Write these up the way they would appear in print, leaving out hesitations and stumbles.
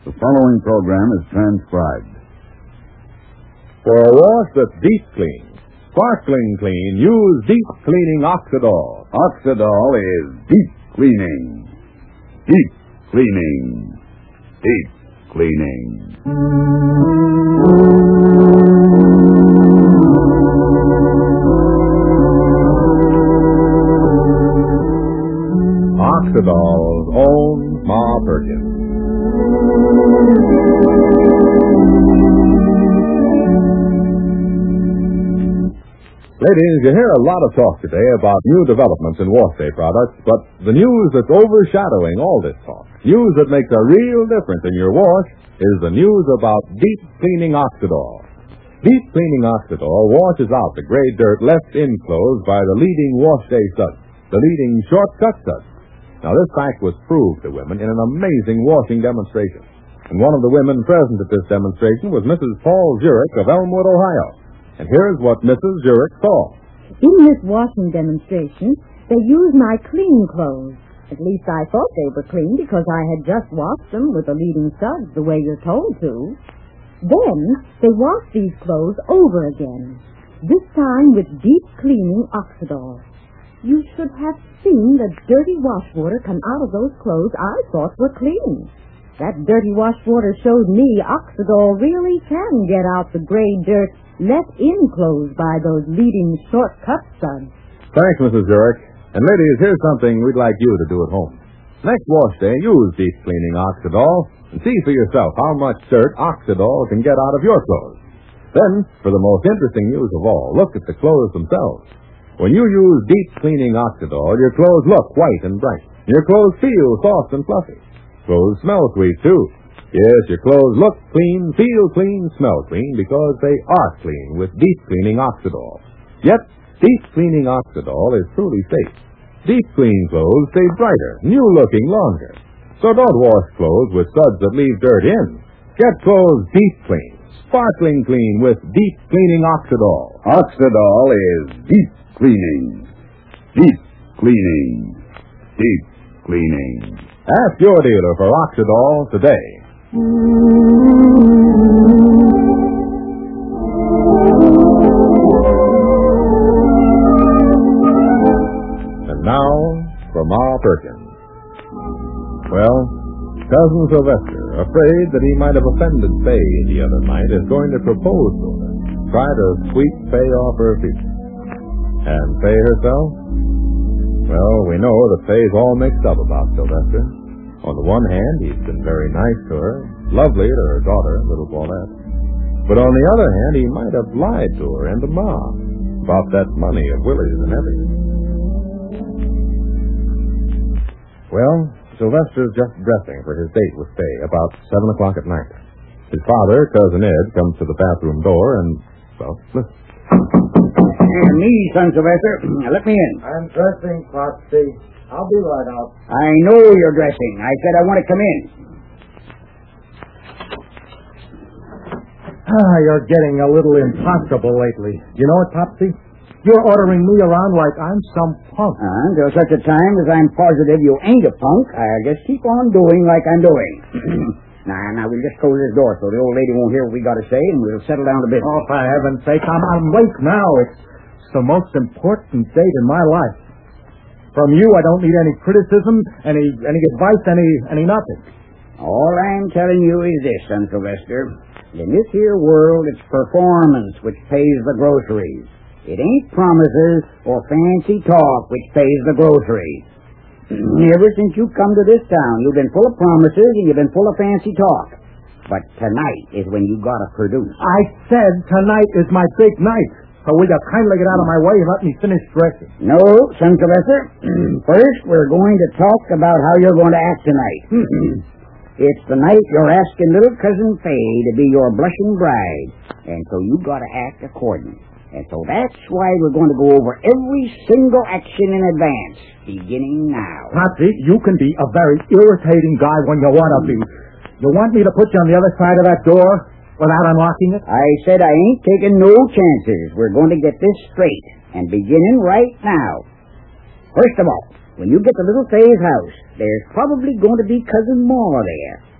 The following program is transcribed. For a wash that's deep clean, sparkling clean, use Deep Cleaning Oxidol. Oxidol is deep cleaning. Deep cleaning. Deep cleaning. Oxidol's own Ma Perkins. Ladies, you hear a lot of talk today about new developments in wash day products, but the news that's overshadowing all this talk, news that makes a real difference in your wash, is the news about Deep Cleaning Oxidol. Deep Cleaning Oxidol washes out the gray dirt left in clothes by the leading wash day suds, the leading shortcut suds. Now, this fact was proved to women in an amazing washing demonstration. And one of the women present at this demonstration was Mrs. Paul Zurich of Elmwood, Ohio. And here's what Mrs. Zurich saw. In this washing demonstration, they used my clean clothes. At least I thought they were clean because I had just washed them with the leading suds the way you're told to. Then they washed these clothes over again, this time with deep cleaning Oxidol. You should have seen the dirty wash water come out of those clothes I thought were clean. That dirty wash water showed me Oxidol really can get out the gray dirt left in clothes by those leading shortcut suds. Thanks, Mrs. Zurich. And ladies, here's something we'd like you to do at home. Next wash day, use Deep Cleaning Oxidol and see for yourself how much dirt Oxidol can get out of your clothes. Then, for the most interesting news of all, look at the clothes themselves. When you use Deep Cleaning Oxidol, your clothes look white and bright. Your clothes feel soft and fluffy. Clothes smell sweet, too. Yes, your clothes look clean, feel clean, smell clean, because they are clean with Deep Cleaning Oxidol. Yet, Deep Cleaning Oxidol is truly safe. Deep clean clothes stay brighter, new-looking longer. So don't wash clothes with suds that leave dirt in. Get clothes deep clean, sparkling clean with Deep Cleaning Oxidol. Oxidol is deep cleaning. Deep cleaning. Deep cleaning. Ask your dealer for Oxidol today. And now, for Ma Perkins. Well, Cousin Sylvester, afraid that he might have offended Fay the other night, is going to propose to her. Try to sweep Fay off her feet. And Fay herself? Well, we know that Fay's all mixed up about Sylvester. On the one hand, he's been very nice to her, lovely to her daughter, little Paulette. But on the other hand, he might have lied to her and to Ma about that money of Willie's and everything. Well, Sylvester's just dressing for his date with Fay about 7 o'clock at night. His father, Cousin Ed, comes to the bathroom door and, well, listen. Me, son Sylvester. Let me in. I'm dressing, Foxy. I'll be right out. I know you're dressing. I said I want to come in. You're getting a little impossible lately. You know it, Popsy? You're ordering me around like I'm some punk. Until such a time as I'm positive you ain't a punk, I'll just keep on doing like I'm doing. Now, we'll just close this door so the old lady won't hear what we got to say, and we'll settle down to business. Oh, for heaven's sake, I'm awake now. It's the most important date in my life. From you, I don't need any criticism, any advice, any nothing. All I'm telling you is this, son Sylvester. In this here world, it's performance which pays the groceries. It ain't promises or fancy talk which pays the groceries. Ever since you come to this town, you've been full of promises and you've been full of fancy talk. But tonight is when you gotta produce. I said tonight is my big night. So will you kindly get out of my way and let me finish dressing? No, son Sylvester. First, we're going to talk about how you're going to act tonight. It's the night you're asking little Cousin Fay to be your blushing bride. And so you gotta act according. And so that's why we're going to go over every single action in advance, beginning now. Popsy, you can be a very irritating guy when you want to be. You want me to put you on the other side of that door without unlocking it? I said I ain't taking no chances. We're going to get this straight, and beginning right now. First of all, when you get to little Fay's house, there's probably going to be Cousin Ma there.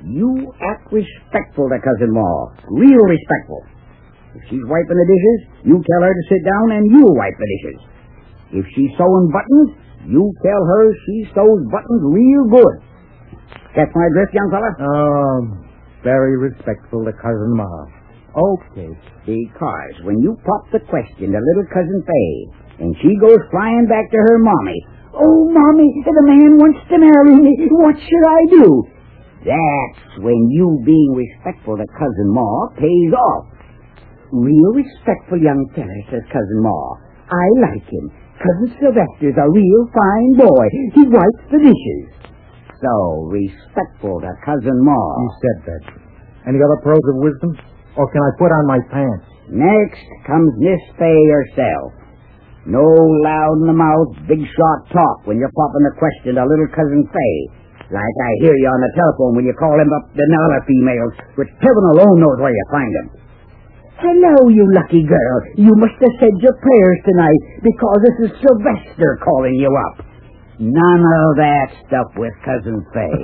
You act respectful to Cousin Ma. Real respectful. If she's wiping the dishes, you tell her to sit down and you wipe the dishes. If she's sewing buttons, you tell her she sews buttons real good. Catch my drift, young fella? Very respectful to Cousin Ma. Okay. Because when you pop the question to little Cousin Fay, and she goes flying back to her mommy, "Oh, Mommy, the man wants to marry me. What should I do?" That's when you being respectful to Cousin Ma pays off. "Real respectful young feller," says Cousin Ma. "I like him. Cousin Sylvester's a real fine boy. He wipes the dishes." So, respectful to Cousin Ma. You said that. Any other pearls of wisdom? Or can I put on my pants? Next comes Miss Fay herself. No loud in the mouth, big shot talk when you're popping the question to little Cousin Fay. Like I hear you on the telephone when you call him up the other females, which heaven alone knows where you find them. "Hello, you lucky girl. You must have said your prayers tonight because this is Sylvester calling you up." None of that stuff with Cousin Fay.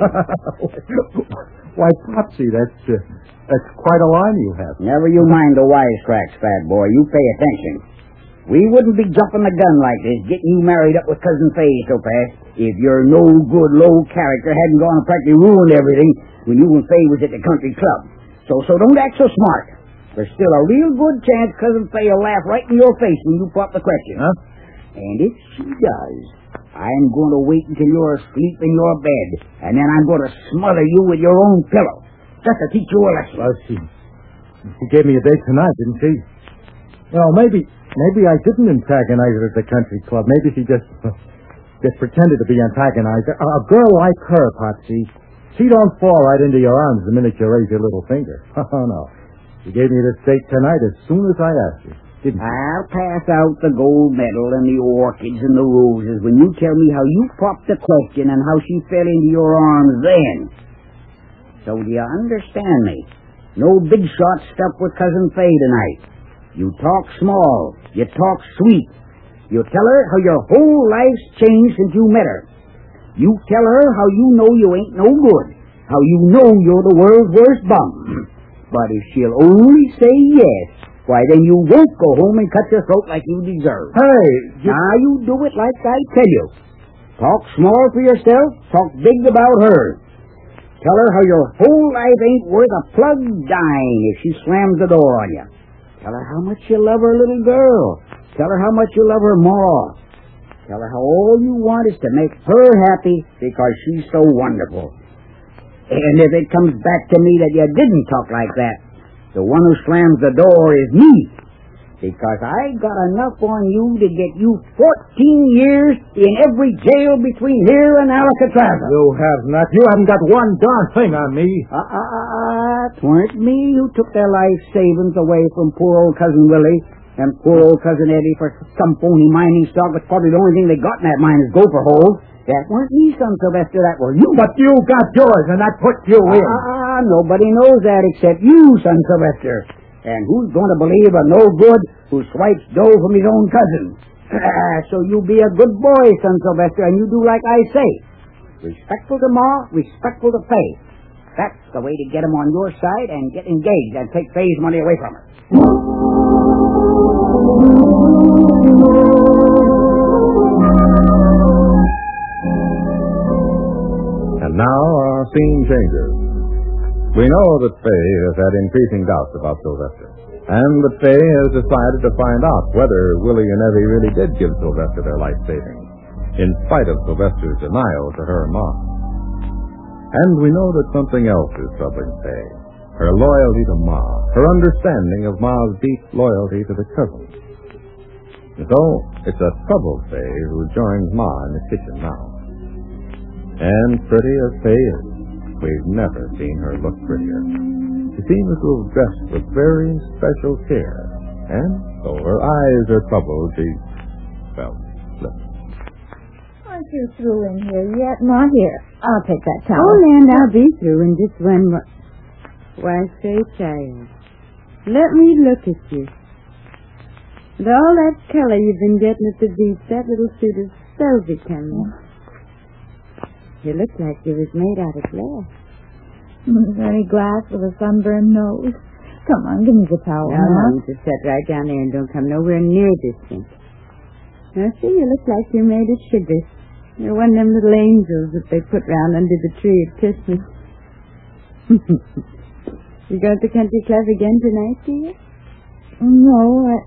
Why, Popsy, that's quite a line you have. Never you mind the wisecracks, fat boy. You pay attention. We wouldn't be jumping the gun like this, getting you married up with Cousin Fay so fast, if your no-good, low character hadn't gone and practically ruined everything when you and Fay was at the country club. So don't act so smart. There's still a real good chance Cousin Fay will laugh right in your face when you pop the question. Huh? And if she does, I'm going to wait until you're asleep in your bed, and then I'm going to smother you with your own pillow, just to teach you a lesson. Well, she gave me a date tonight, didn't she? Well, maybe I didn't antagonize her at the country club. Maybe she just pretended to be antagonized. A girl like her, Popsy, she don't fall right into your arms the minute you raise your little finger. Oh, no. She gave me this date tonight as soon as I asked her. Didn't she? I'll pass out the gold medal and the orchids and the roses when you tell me how you popped the question and how she fell into your arms then. So do you understand me? No big shot stuff with Cousin Fay tonight. You talk small. You talk sweet. You tell her how your whole life's changed since you met her. You tell her how you know you ain't no good. How you know you're the world's worst bum. But if she'll only say yes, why then you won't go home and cut your throat like you deserve. Hey! Now you do it like I tell you. Talk small for yourself. Talk big about her. Tell her how your whole life ain't worth a plug dime if she slams the door on you. Tell her how much you love her little girl. Tell her how much you love her ma. Tell her how all you want is to make her happy because she's so wonderful. And if it comes back to me that you didn't talk like that, the one who slams the door is me. Because I got enough on you to get you 14 years in every jail between here and Alcatraz. You have not. You haven't got one darn thing on me. T'weren't me who took their life savings away from poor old Cousin Willie and poor old Cousin Eddie for some phony mining stock. That's probably the only thing they got in that mine is gopher holes. That weren't me, son Sylvester, that was you. But you got yours, and that put you in. Nobody knows that except you, son Sylvester. And who's going to believe a no-good who swipes dough from his own cousin? So you be a good boy, son Sylvester, and you do like I say. Respectful to Ma, respectful to Fay. That's the way to get him on your side and get engaged and take Fay's money away from her. And now our scene changes. We know that Fay has had increasing doubts about Sylvester, and that Fay has decided to find out whether Willie and Evie really did give Sylvester their life savings, in spite of Sylvester's denial to her Ma. And we know that something else is troubling Fay, her loyalty to Ma, her understanding of Ma's deep loyalty to the cousin. And so, it's a troubled Fay who joins Ma in the kitchen now. And pretty as Fay is, we've never seen her look prettier. She seems to have dressed with very special care. And though her eyes are troubled, she's, well, listen. Aren't you through in here yet? Not here. I'll take that towel. Oh, land, I'll be through in just one more. Why, say, child, let me look at you. With all that color you've been getting at the beach, that little suit is velvet color. You look like you was made out of glass. Is there any glass with a sunburned nose? Come on, give me the towel. Now, you just sit right down there and don't come nowhere near this sink. Now, see, you look like you're made of sugar. You're one of them little angels that they put round under the tree at Christmas. You go to the country club again tonight, do you? No, I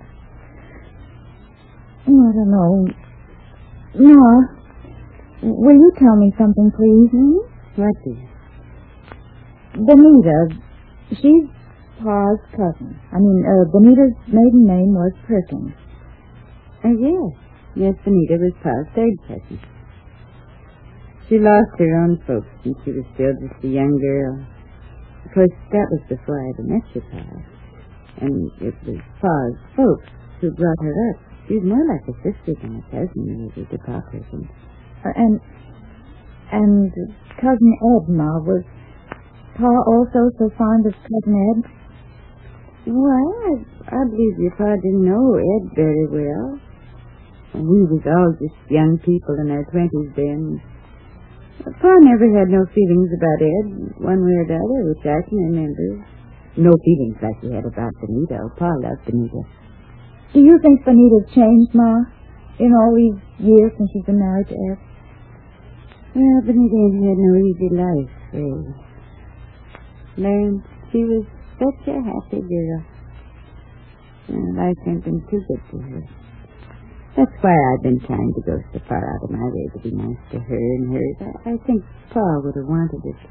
don't know. No. Will you tell me something, please? What, dear? Benita, she's Pa's cousin. Benita's maiden name was Perkins. Yes. Yes, Benita was Pa's third cousin. She lost her own folks when she was still just a young girl. Of course, that was before I ever met your Pa. And it was Pa's folks who brought her up. She was more like a sister than a cousin, really, to Pa Perkins. And Cousin Ed, Ma, was Pa also so fond of Cousin Ed? Well, I believe your Pa didn't know Ed very well. We was all just young people in our 20s then. Pa never had no feelings about Ed, one way or the other, which I can remember. No feelings like he had about Benita. Pa loved Benita. Do you think Benita's changed, Ma, in all these years since she's been married to Ed? Well, Benita ain't had no easy life, really. Learned she was such a happy girl. Life ain't been too good to her. That's why I've been trying to go so far out of my way to be nice to her and hers. I think Pa would have wanted it.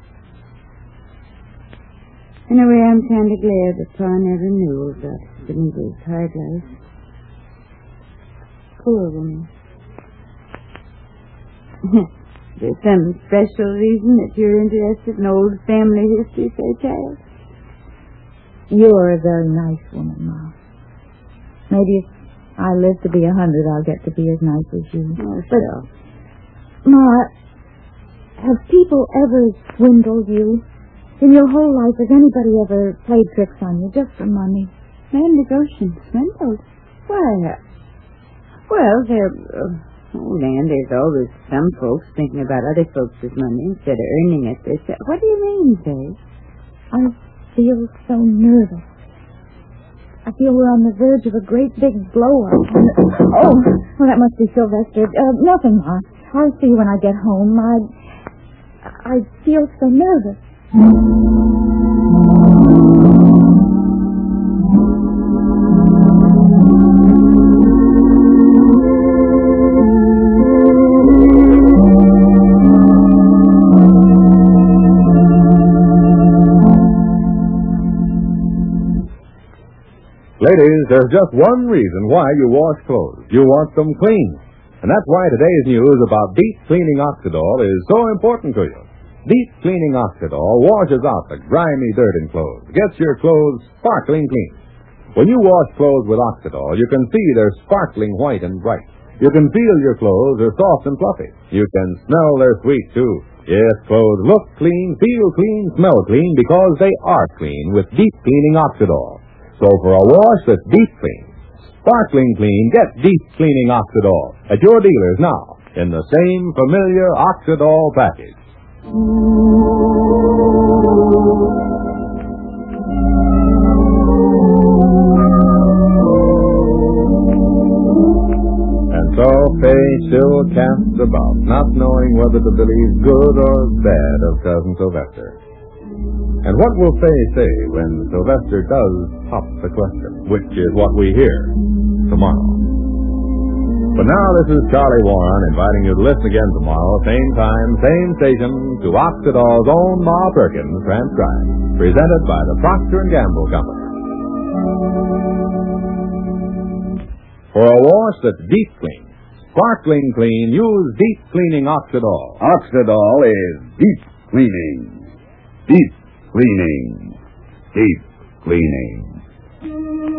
In a way, I'm kind of glad that Pa never knew about Benita's hard life. Poor woman. There's some special reason that you're interested in old family history, Fairchild? You're a very nice woman, Ma. Maybe if I live to be 100, I'll get to be as nice as you. Oh, sure. Ma, have people ever swindled you? In your whole life, has anybody ever played tricks on you just for money? Man, devotion, swindled? Why, well, there's always some folks thinking about other folks' money instead of earning it. What do you mean, Faye? I feel so nervous. I feel we're on the verge of a great big blow-up. Oh, well, that must be Sylvester. Nothing, Ma. I'll see you when I get home. I feel so nervous. Ladies, there's just one reason why you wash clothes. You want them clean. And that's why today's news about deep cleaning Oxidol is so important to you. Deep cleaning Oxidol washes out the grimy dirt in clothes, gets your clothes sparkling clean. When you wash clothes with Oxidol, you can see they're sparkling white and bright. You can feel your clothes are soft and fluffy. You can smell they're sweet, too. Yes, clothes look clean, feel clean, smell clean because they are clean with deep cleaning Oxidol. So for a wash that's deep clean, sparkling clean, get deep cleaning Oxidol at your dealers now in the same familiar Oxidol package. And so Faye still casts about, not knowing whether to believe good or bad of Cousin Sylvester. And what will Faye say when Sylvester does pop the question, which is what we hear tomorrow. But now this is Charlie Warren inviting you to listen again tomorrow, same time, same station, to Oxidol's own Ma Perkins transcribed, presented by the Procter & Gamble Company. For a wash that's deep clean, sparkling clean, use deep cleaning Oxidol. Oxidol is deep cleaning. Deep cleaning. Deep cleaning.